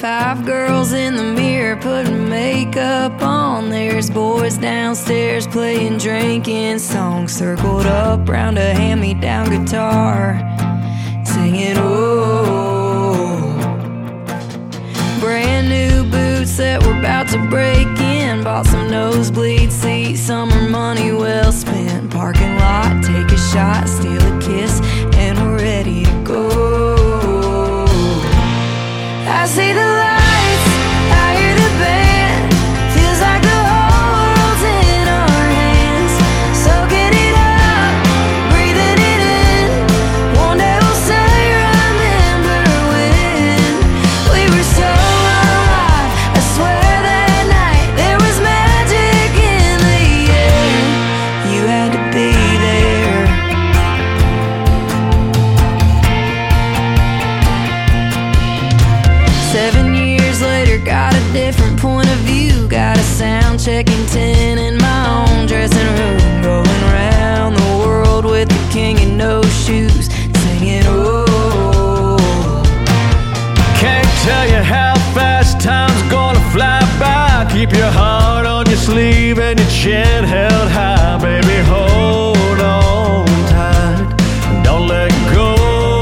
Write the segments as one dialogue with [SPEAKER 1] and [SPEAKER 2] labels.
[SPEAKER 1] 5 girls in the mirror putting makeup on. There's boys downstairs playing drinking songs, circled up round a hand-me-down guitar, singing oh. Brand new boots that were about to break in, bought some nosebleed seats, summer money well spent. Parking lot, take a shot, steal a kiss, and we're ready to go. I see the lights, I hear the band, feels like the whole world's in our hands. Soaking it up, breathing it in, one day we'll say remember when we were so alive. I swear that night there was magic in the air. You had to be there. 7 years later, got a different point of view. Got a sound checking 10 in my own dressing room, going around the world with the king in no shoes, singing oh.
[SPEAKER 2] Can't tell you how fast time's gonna fly by. Keep your heart on your sleeve and your chin held high. Baby, hold on tight, don't let go.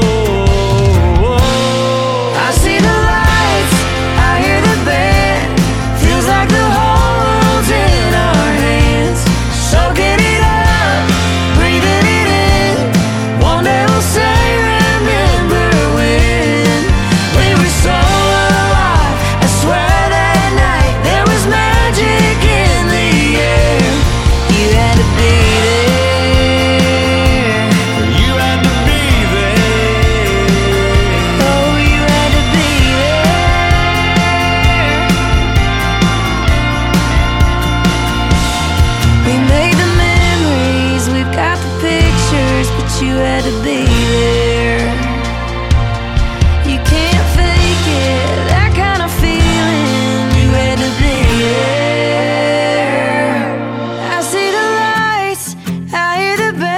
[SPEAKER 1] I see the lights, I hear the band, feels like the whole world's in our hands. Soaking it up, breathing it in, one day we'll say remember when we were so alive. I swear that night there was magic in the air. You had to be there.
[SPEAKER 2] You had to be there.
[SPEAKER 1] Oh, you had to be there. We made the memories, we've got the pictures, but you had to be there. You can't fake it, that kind of feeling. You had to be there. I see the lights, I hear the band.